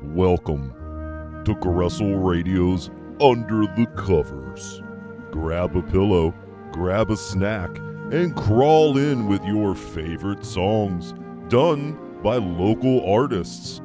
Welcome to Gressel Radio's Under the Covers. Grab a pillow, grab a snack, and crawl in with your favorite songs, done by local artists.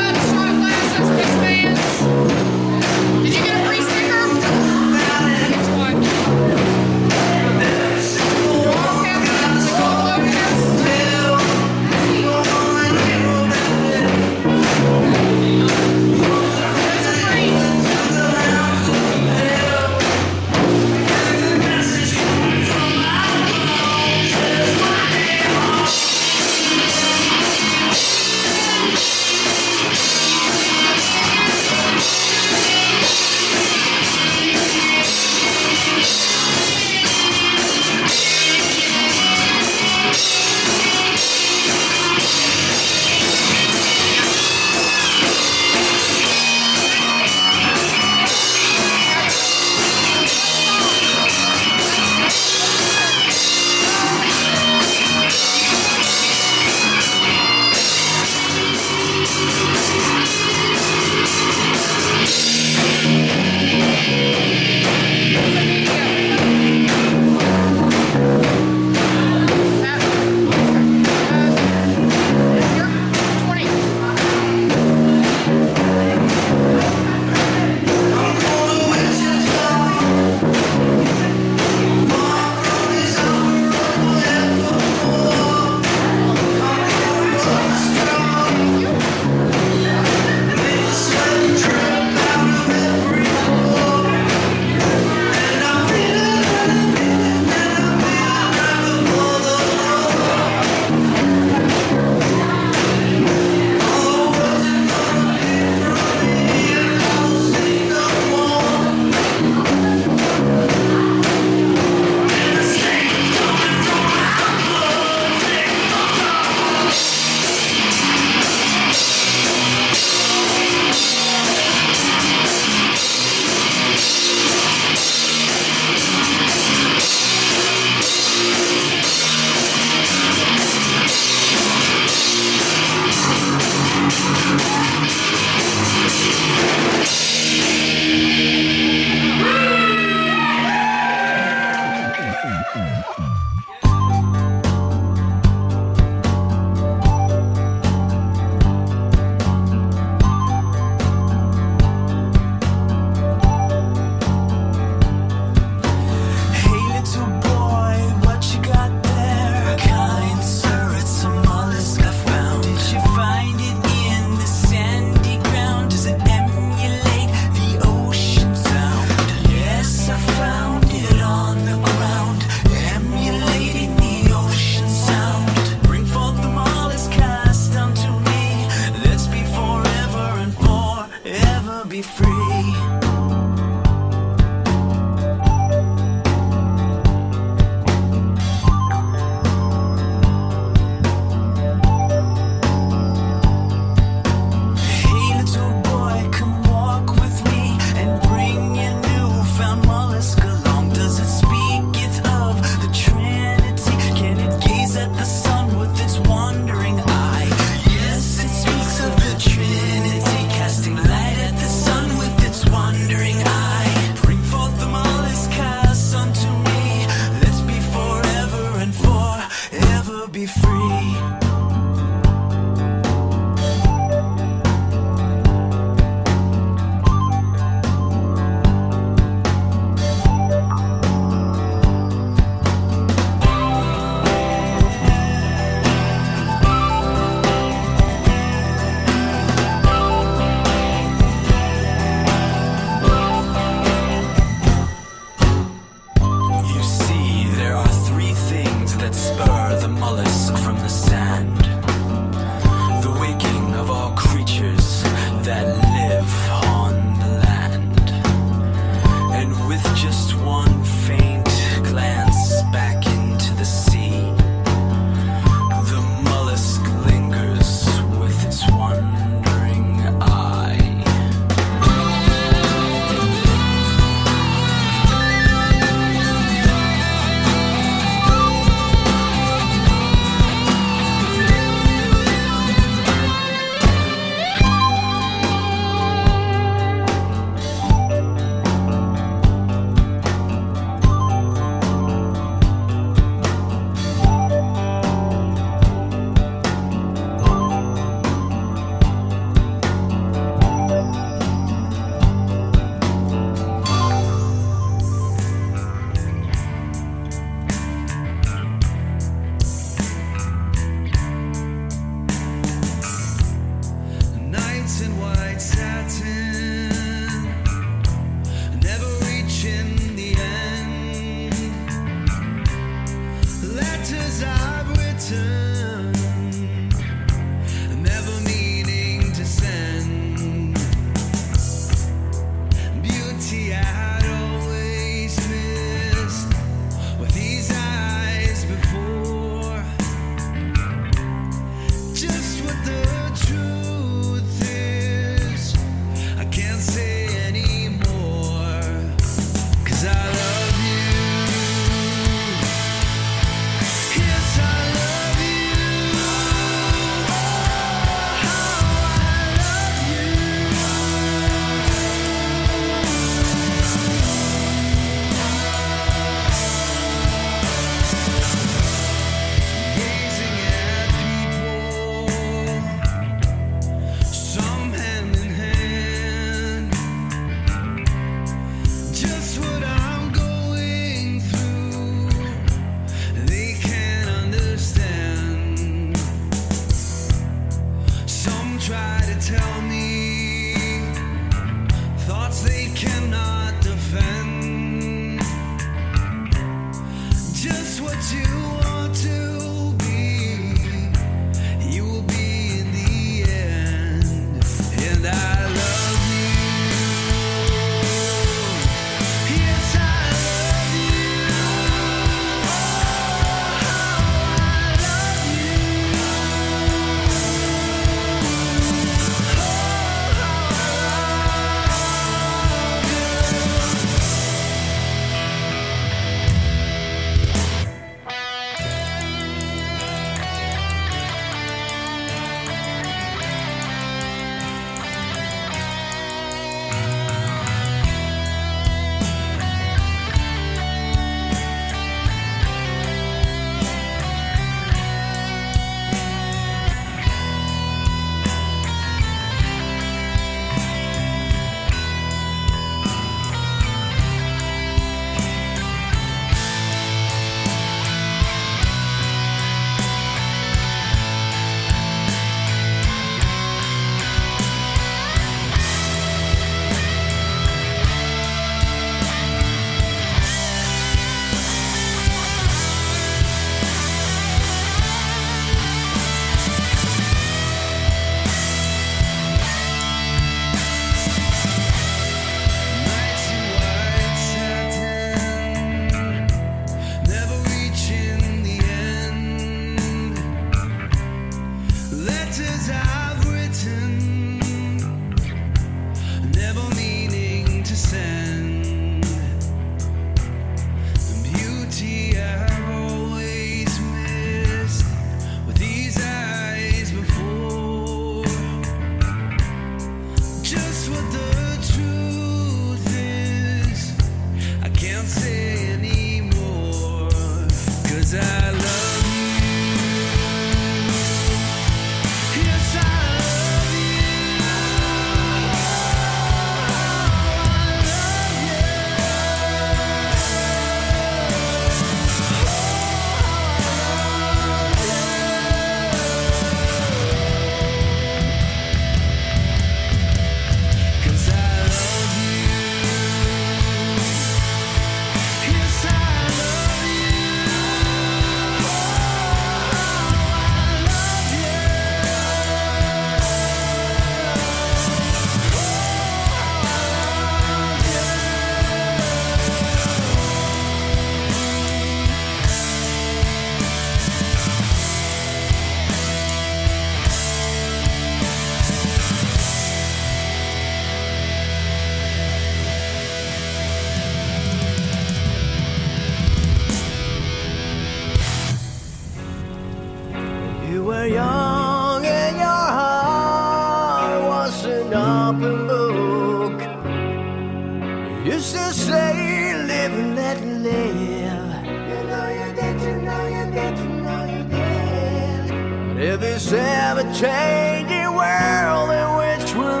Ever-changing world in which we're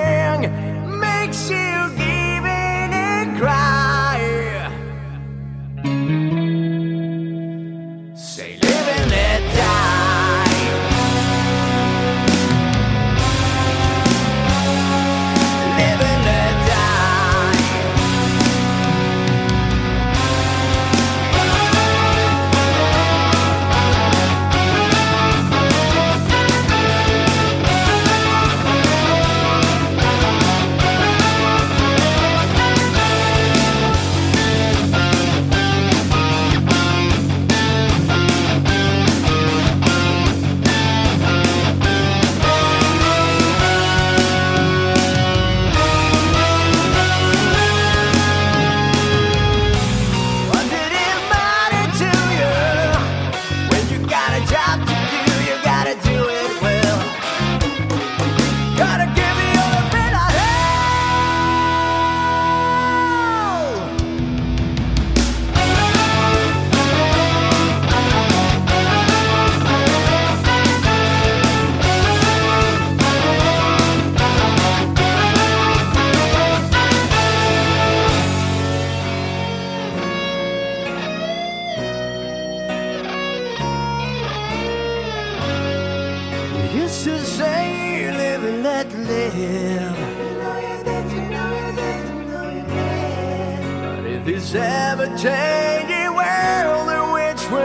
living makes you give in and cry. Say live and let die. Live and let die. Used to say live and let live. But if this ever-changing world in which we're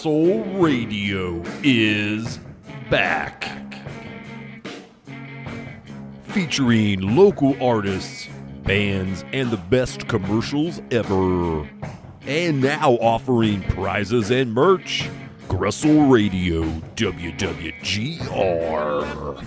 Grestle Radio is back. Featuring local artists, bands, and the best commercials ever. And now offering prizes and merch. Grestle Radio, WWGR.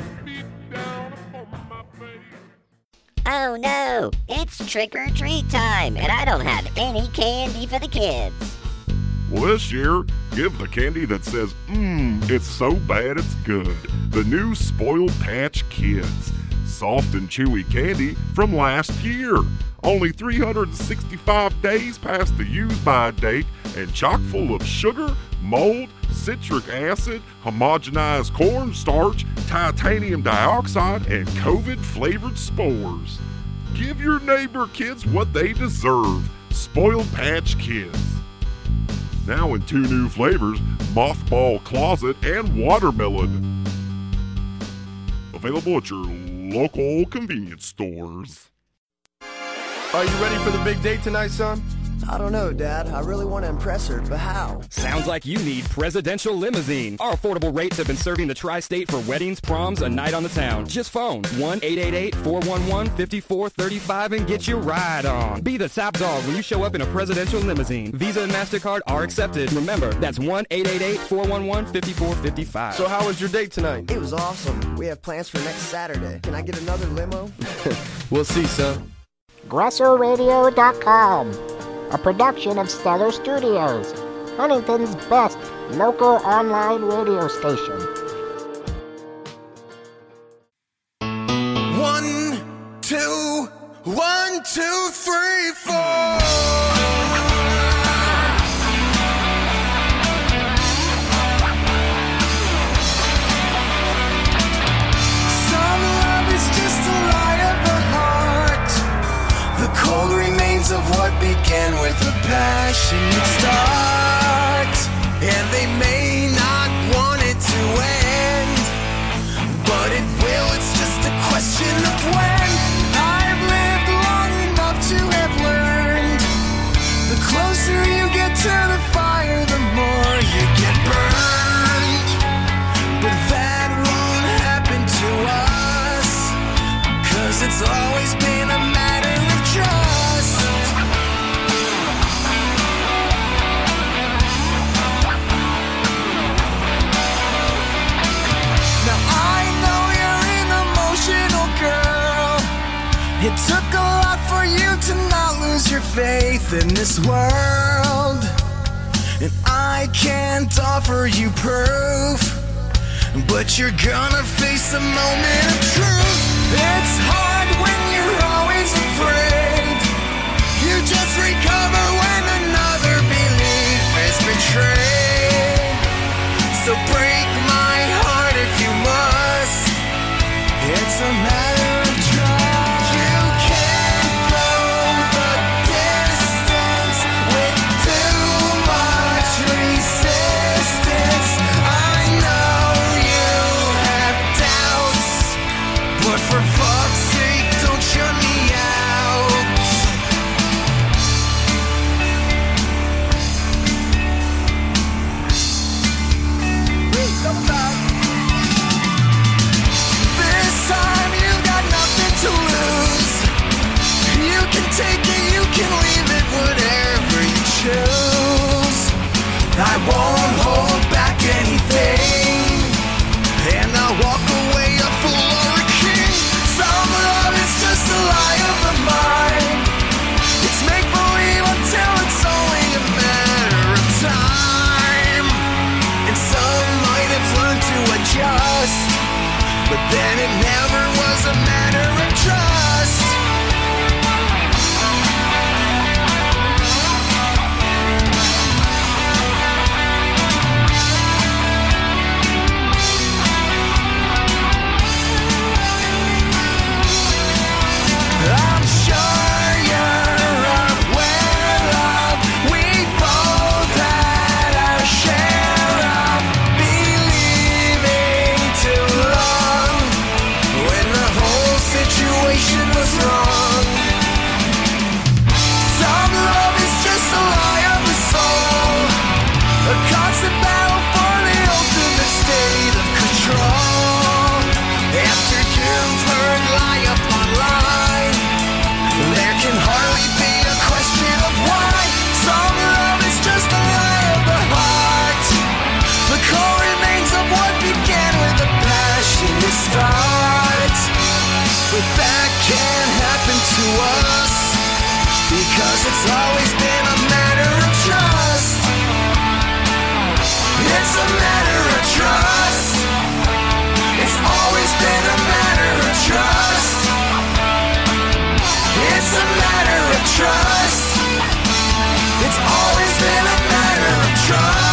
Oh no, it's trick or treat time, and I don't have any candy for the kids. Well, this year, give the candy that says, it's so bad it's good. The new Spoiled Patch Kids. Soft and chewy candy from last year. Only 365 days past the use-by date and chock full of sugar, mold, citric acid, homogenized cornstarch, titanium dioxide, and COVID-flavored spores. Give your neighbor kids what they deserve. Spoiled Patch Kids. Now in 2 new flavors, Mothball Closet and Watermelon. Available at your local convenience stores. Are you ready for the big date tonight, son? I don't know, Dad. I really want to impress her, but how? Sounds like you need Presidential Limousine. Our affordable rates have been serving the tri-state for weddings, proms, a night on the town. Just phone 1-888-411-5435 and get your ride on. Be the top dog when you show up in a Presidential Limousine. Visa and MasterCard are accepted. Remember, that's 1-888-411-5455. So how was your date tonight? It was awesome. We have plans for next Saturday. Can I get another limo? We'll see, son. GressleRadio.com, a production of Stellar Studios, Huntington's best local online radio station. 1, 2, 1, 2, 3, 4. Cold remains of what began with a passionate start, and they may not want it to end, but it will. It's just a question of when. I've lived long enough to have learned, the closer you get to the fire, the more you get burned. But that won't happen to us, 'cause it's always been a matter of trust. Now I know you're an emotional girl. It took a lot for you to not lose your faith in this world, and I can't offer you proof, but you're gonna face a moment of truth. It's hard when you're always afraid. You just recover when another belief is betrayed. So break my heart if you must. It's a matter of trust. You can't go the distance with too much resistance. I know you have doubts, but for fuck's sake, don't shut me out. This time you got nothing to lose. You can take it, you can leave it, whatever you choose. I won't hold back anything, and I'll walk away a fool or a king. Some love is just a lie of the mind. It's make-believe until it's only a matter of time. And some might have learned to adjust, but then it never was a matter of trust. I'm sure you're aware of, we both had our share of believing too long, when the whole situation was wrong. It's always been a matter of trust. It's a matter of trust. It's always been a matter of trust. It's a matter of trust. It's always been a matter of trust.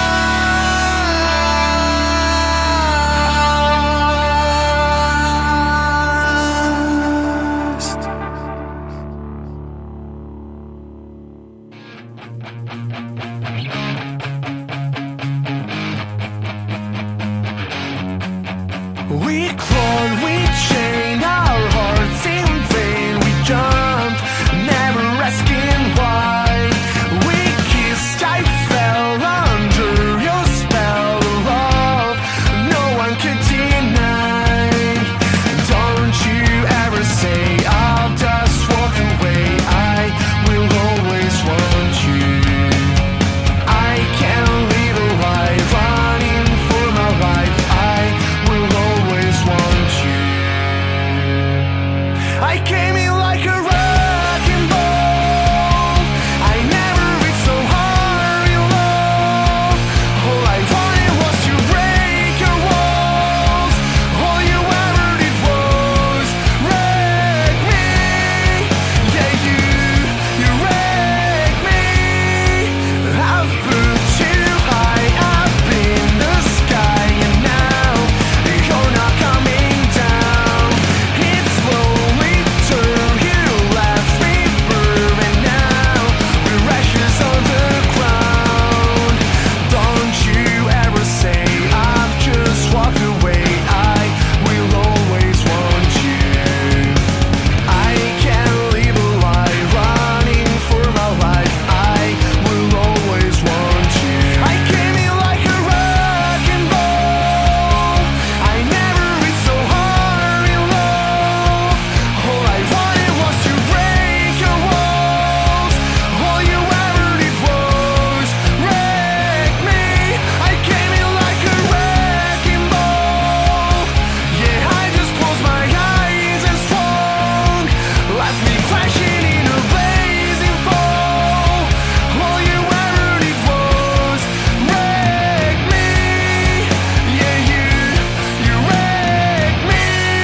We clawed, we chained our hearts in vain. We jumped, never asking why. We kissed, I fell under your spell of love. No one could deny. Don't you ever say I'll just walk away. I will always want you. I can't live a life running for my life. I will always want you. I came in like a wrecking ball. I never reached so hard in love. All I wanted was to break your walls. All you ever did was wreck me. Yeah, you wrecked me. I've put you high up in the sky, and now you're not coming down. It slowly turned, you left me burn, and now we're ashes on the ground. Don't you ever say I've just walked away. I will always want you. I can't live a life running for my life. I will always want you. I came in like a wrecking ball. I never reached so hard in love. All I wanted was to break your walls. All you ever did was wreck me. I came in like a wrecking ball. Yeah, I just closed my eyes and swung. Left me crashing in a blazing fall. All you ever did was wreck me. Yeah, you wrecked me.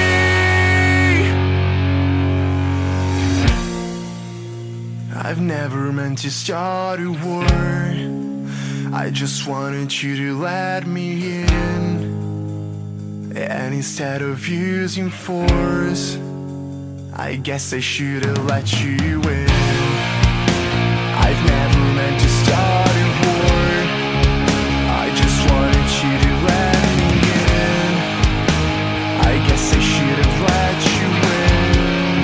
I've never meant to start a war. I just wanted you to let me in. And instead of using force, I guess I should have let you in. I've never meant to start a war. I just wanted you to let me in. I guess I should have let you in.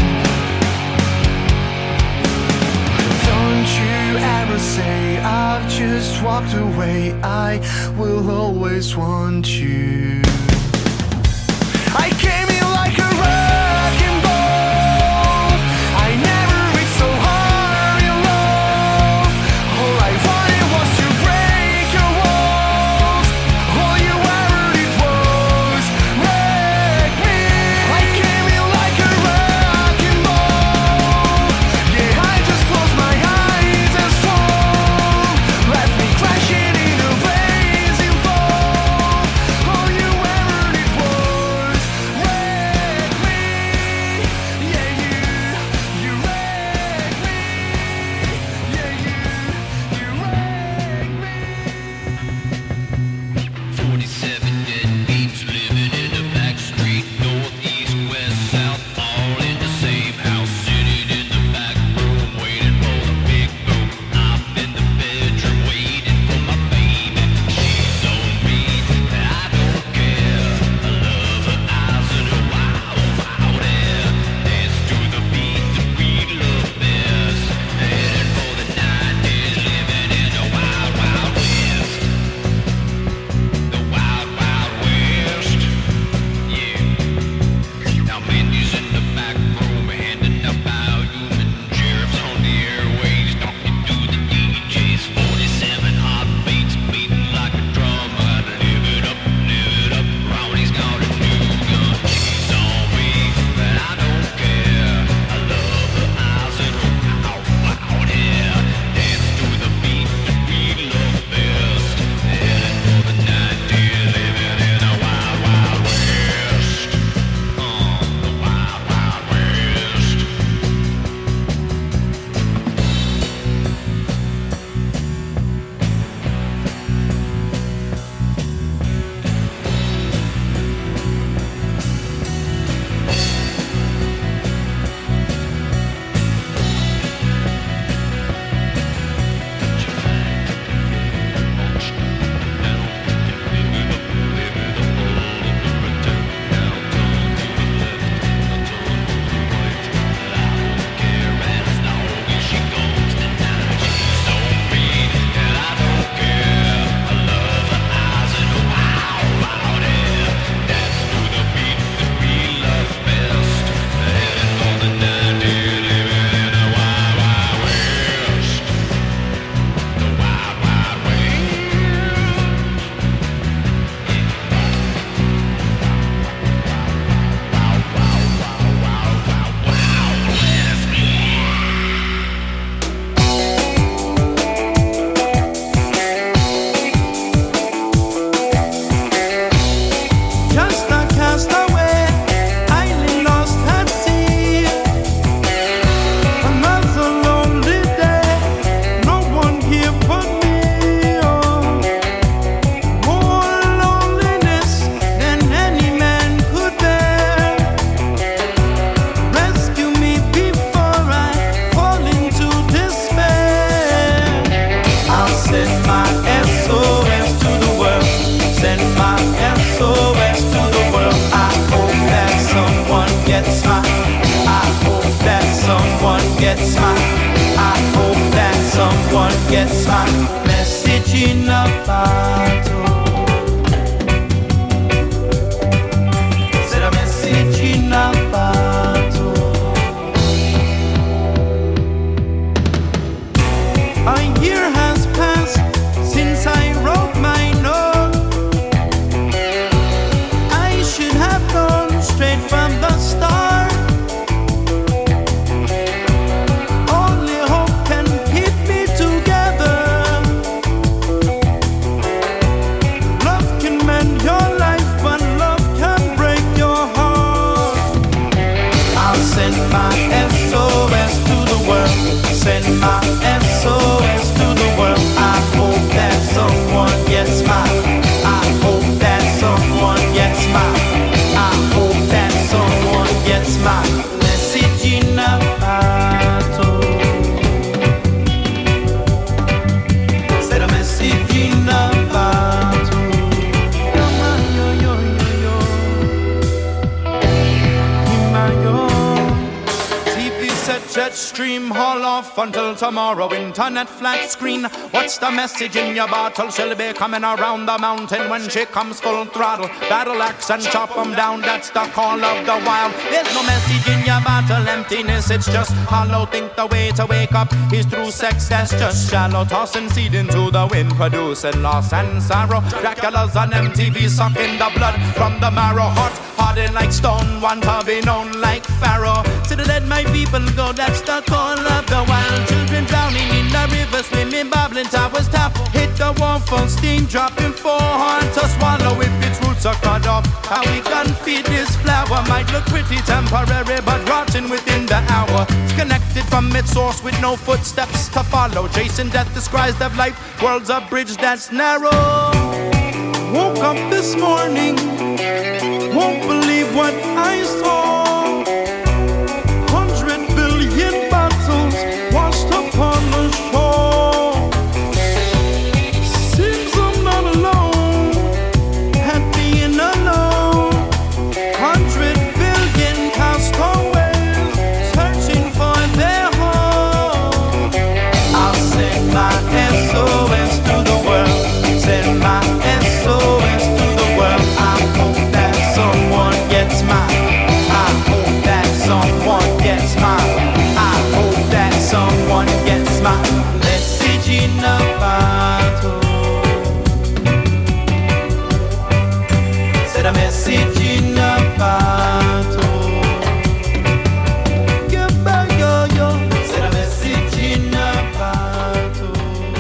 Don't you ever say I've just walked away. I will always want you. I came in like a wrecking ball. I never reached so hard in love. All I wanted was to break your walls. All you ever did was wreck me. I came in like a wrecking ball. Yeah, I just closed my eyes and swung. Left me crashing in a blazing fall. All you ever did was wreck me. gets my, I hope that someone gets my message in a bottle. Said a message in a bottle. A year has passed since I wrote my note. I should have gone straight from the start. Only hope can keep me together. Love can mend your life, but love can break your heart. I'll send my SOS to the world. Send my SOS to the world. I hope that someone gets mine. I hope that someone gets mine. I hope that someone gets my message in a bottle. Said a message in a bottle. Yo, yo, yo, yo, yo. TV set, jet stream, haul off until tomorrow. Internet flat screen. What's the message in your bottle? She'll be coming around the mountain when she comes full throttle. Battle axe and chop 'em down, that's the call of the wild. There's no message in your bottle, emptiness, it's just hollow. Think the way to wake up is through sex, that's just shallow. Tossing seed into the wind, producing loss and sorrow. Dracula's on MTV, sucking the blood from the marrow. Hot, hardened like stone, want to be known like Pharaoh. So to let my people go, that's the call of the wild. Children drowning in the river, swimming, bubbling, towers tap. Hit the wall for steam, dropping for hard to swallow. If its roots are cut off, how we can feed this flower? Might look pretty temporary, but rotten within the hour. It's connected from its source with no footsteps to follow. Chasing death described of life, world's a bridge that's narrow. Woke up this morning, won't believe what I saw. 100 billion bottles washed upon the shore. Seems I'm not alone, had being alone. 100 billion castaways searching for their home. I'll send my SOS to the world. Send my SOS to the world. I hope that someone gets mine. I hope that someone gets mine. I hope that someone gets my message in a bottle. Said a message in a bottle. Goodbye, yo, yo. Said a message in a bottle.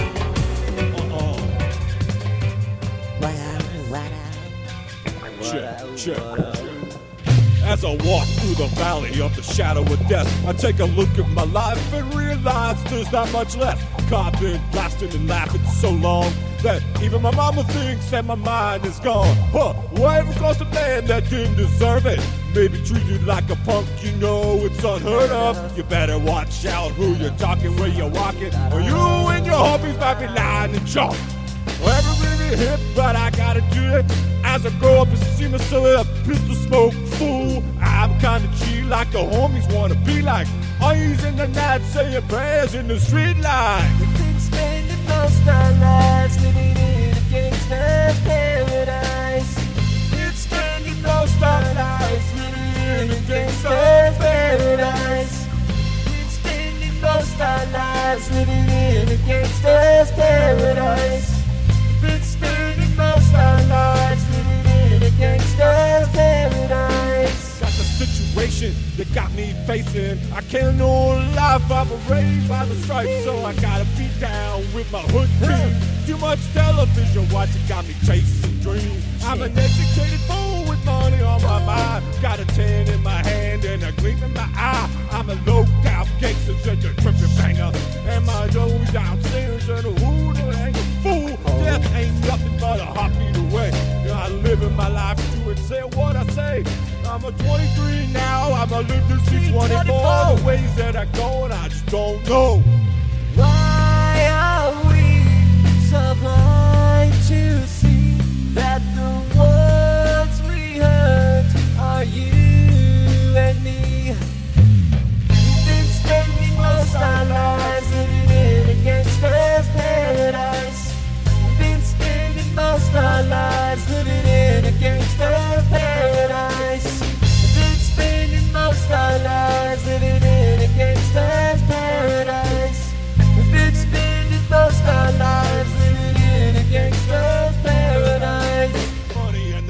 Check. As I walk through the valley of the shadow of death, I take a look at my life and realize there's not much left. I've been blasting and laughing so long that even my mama thinks that my mind is gone. Right across the land that didn't deserve it. Maybe treated like a punk, you know it's unheard of. You better watch out who you're talking, where you're walking, or you and your homies might be lying in chalk. Ever really hip, but I gotta do it. As I grow up and see myself a pistol smoke fool, I'm kinda G like the homies wanna be like. Always in the night saying prayers in the street light. We've been spending most our lives living in a gangster's paradise. It's spending most our lives living in a gangster's paradise. It's spending most our lives living in a gangster's paradise. Been spending most our lives living in a gangster's paradise. Got the situation that got me facing. I can't know life, I'm raised by the stripes, so I gotta be down with my hood beat. Too much television watching got me chasing dreams. I'm an educated fool with money on my mind. Got a 10 in my hand and a gleam in my eye. I'm a low-down gangster, such a tripping banger. And my nose downstairs and a hoodoo and a fool. Death ain't nothing but a heartbeat away. I live in my life to and say what I say. I'm a 23 now, I'm a live to see 24. The ways that I go and I just don't know. Why are we so blind to see that the words we heard are you and me? We've been spending most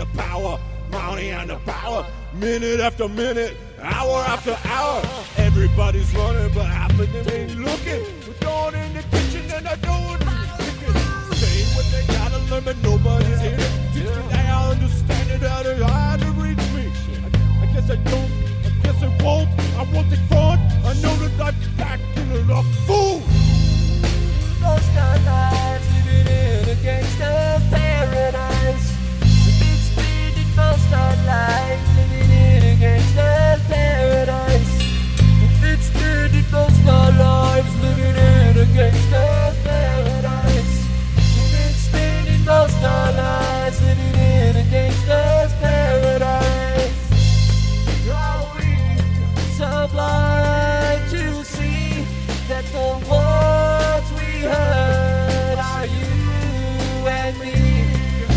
power, money and the power. Minute after minute, hour after hour. Everybody's running, but half of them ain't looking. We're going in the kitchen and I know it is saying what they gotta learn, but nobody's here to teach me. I understand it out of hard to reach me. I guess I don't, I guess I won't. I won't take front. I know that I'm packing enough food. Most our lives living in a gangster's paradise. We've been spending most our lives living in a gangster's paradise. We've been spending most our lives living in a gangster's paradise. We've been spending most our lives living in a gangster's paradise. Are we so blind to see that the words we heard are you and me?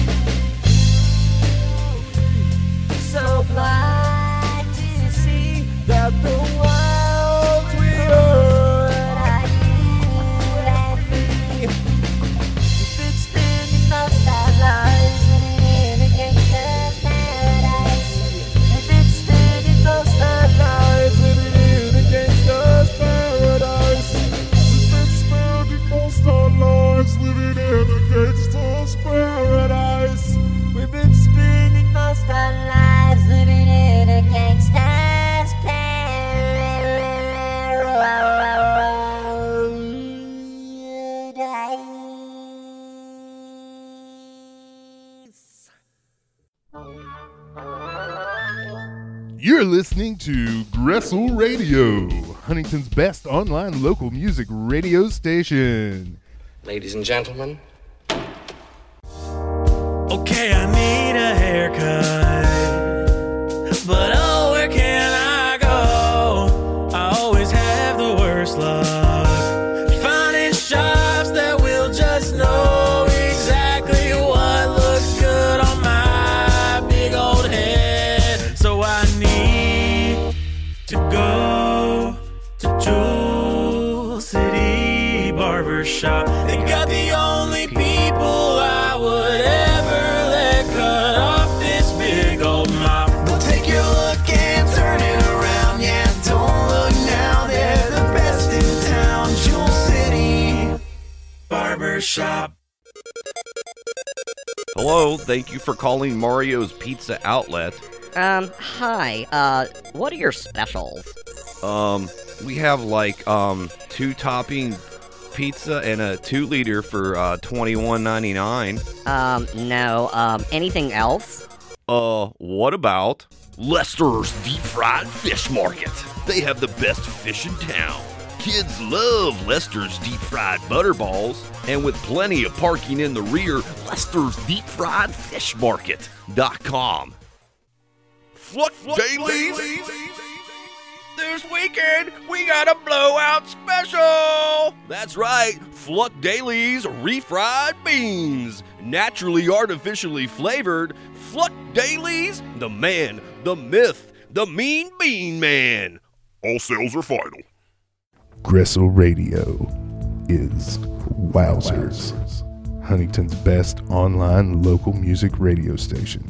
So blind to see that the words we heard are you and me. We've been spending most our lives living in a gangster's paradise. We've been spending most our lives living in a gangster's paradise. We've been spending most our lives living in a gangster's paradise. We've been spending most our lives living in a gangster's paradise. You're listening to Gressel Radio, Huntington's best online local music radio station. Ladies and gentlemen. Okay, I need a haircut, but oh, where can I go? I always have the worst luck finding shops that will just know exactly what looks good on my big old head. So I need to go to Jewel City Barbershop. They got the only people I would ever let cut off this big old mop. They'll take your look and turn it around. Yeah, don't look now, they're the best in town. Jewel City Barbershop. Hello, thank you for calling Mario's Pizza Outlet. Hi, what are your specials? We have like, 2-topping pizza and a 2-liter for, $21.99. No, anything else? What about Lester's Deep Fried Fish Market? They have the best fish in town. Kids love Lester's Deep Fried Butterballs, and with plenty of parking in the rear, Lester's Deep Fried Fish Market.com. Fluck Dailies! This weekend, we got a blowout special! That's right, Fluck Dailies refried beans. Naturally, artificially flavored, Fluck Dailies, the man, the myth, the mean bean man. All sales are final. Gressel Radio is Wowzers, Huntington's best online local music radio station.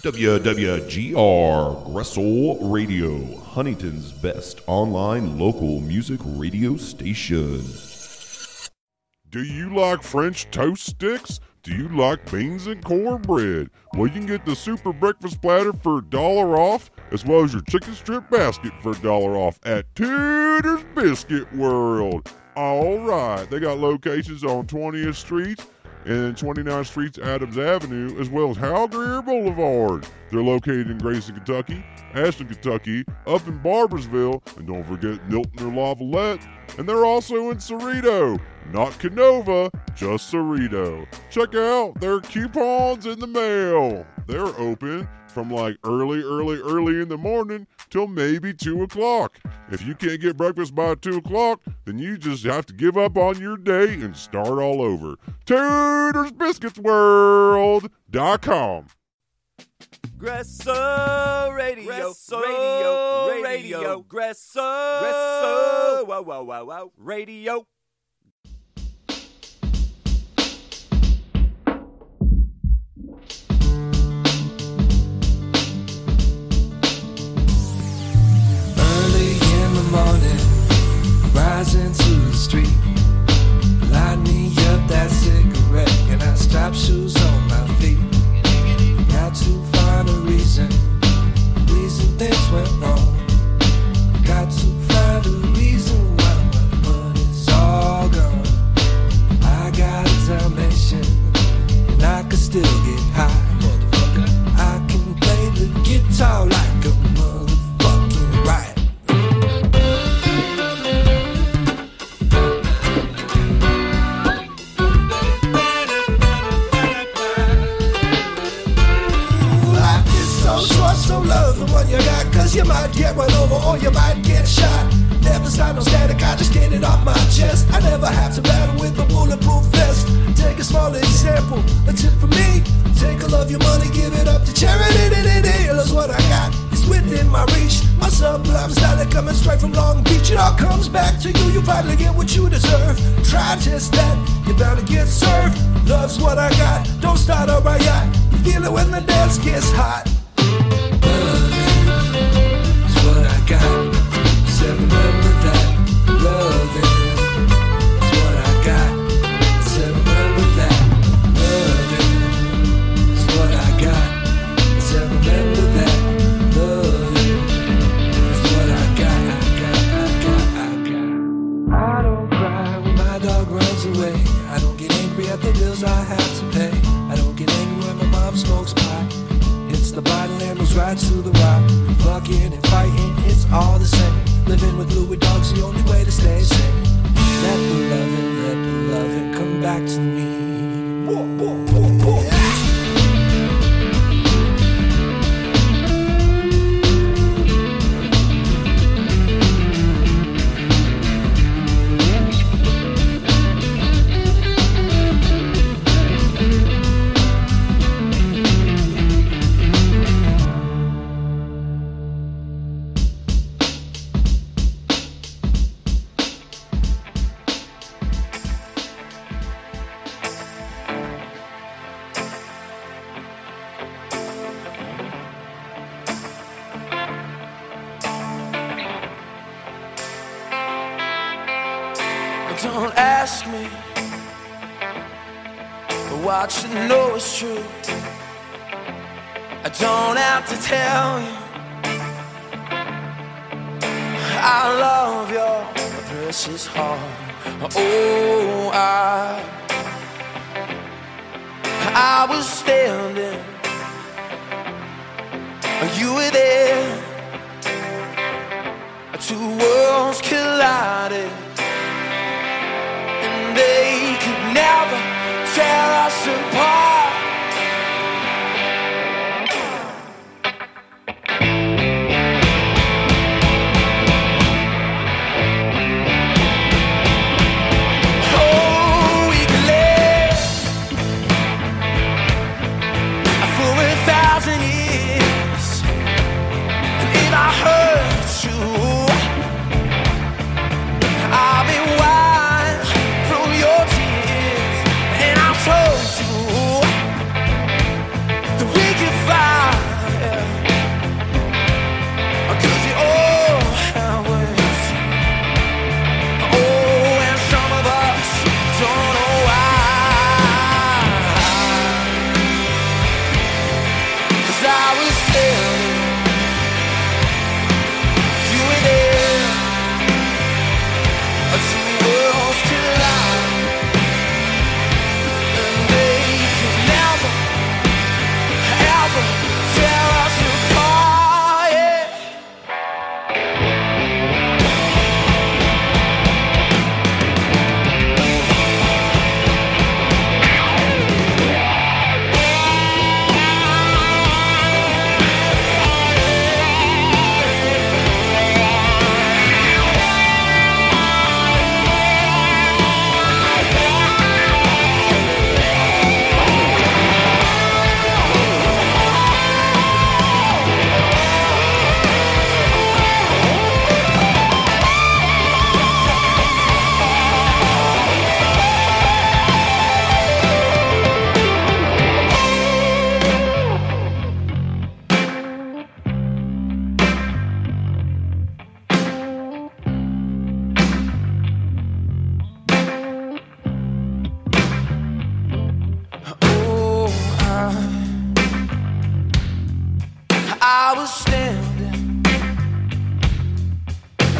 WWGR Gressel Radio, Huntington's best online local music radio station. Do you like French toast sticks? Do you like beans and cornbread? Well, you can get the super breakfast platter for $1 off, as well as your chicken strip basket for $1 off at Tudor's Biscuit World. All right, they got locations on 20th Street and 29th Street's Adams Avenue, as well as Hal Greer Boulevard. They're located in Grayson, Kentucky, Ashton, Kentucky, up in Barbersville, and don't forget Milton or Lavalette. And they're also in Cerrito. Not Canova, just Cerrito. Check out their coupons in the mail. They're open from like early in the morning till maybe 2 o'clock. If you can't get breakfast by 2 o'clock, then you just have to give up on your day and start all over. TudorsBiscuitsWorld.com. Gresso Radio, Radio, Gresso, wow, Radio. Early in the morning, rising to the street, light me up that cigarette, and I strap shoes on my feet. Got to find a reason things went wrong. Got to find a reason why my money's all gone. I got a Dalmatian, and I can still get high. I can play the guitar like a motherfucking riot. So love the one you got, cause you might get run over or you might get shot. Never sign no static, I just get it off my chest. I never have to battle with a bulletproof vest. Take a small example, a tip from me. Take all of your money, give it up to charity. That's what I got, it's within my reach. My sublime style coming straight from Long Beach. It all comes back to you, you finally get what you deserve. Try just that, you're bound to get served. Love's what I got, don't start a riot. You feel it when the dance gets hot. What I got, so remember that. Loving is what I got, so remember that. Loving is what I got, so remember that. Loving is what I got, I don't cry when my dog runs away. I don't get angry at the bills I have to pay. I don't get angry when my mom smokes pot. It's the bottle and those rides to the rock. Fucking and fighting, it's all the same. Living with Louis Dog's the only way to stay sane. Let the loving come back to me. Don't ask me, but what you know is true. I don't have to tell you I love your precious heart. Oh, I was standing, you were there. Two worlds collided, they could never tear us apart. Oh, we could live for 1,000 years.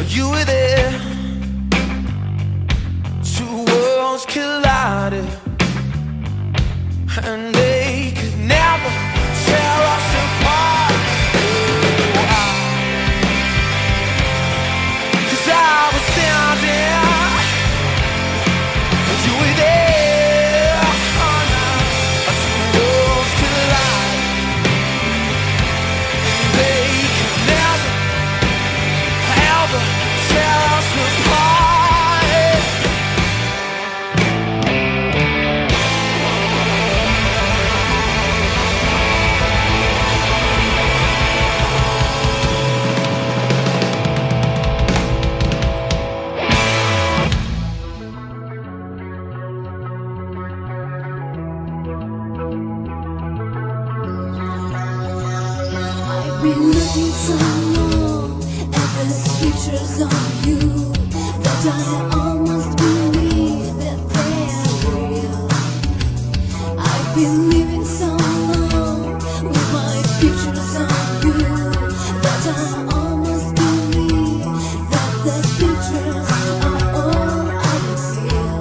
You were there. Two worlds collided, and they could never tear us apart. Oh, 'cause I was standing, you were there. Oh, now two worlds collide, and they could never, ever tear us apart. I've been looking so long at the pictures of you that I almost believe that they're real. I've been living so long with my pictures of you that I almost believe that the pictures are all I can feel.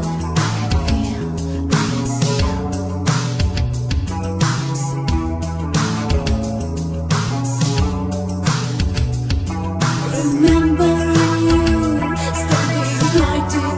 Remembering you, standing right to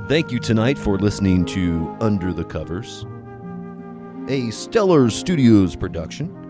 Thank you tonight for listening to Under the Covers, a Stellar Studios production.